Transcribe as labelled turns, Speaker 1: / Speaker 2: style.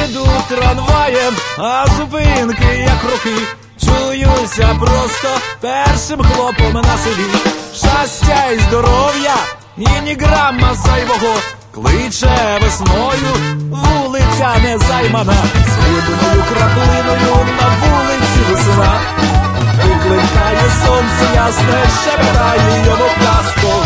Speaker 1: їду трамваєм, а зупинки як роки. Чуюся просто першим хлопом на селі. Щастя й здоров'я, і ні грама зайвого. Кличе весною вулиця незаймана. Срібною краплиною на вулиці весна. Викликає сонце ясне, щебетає йому казку.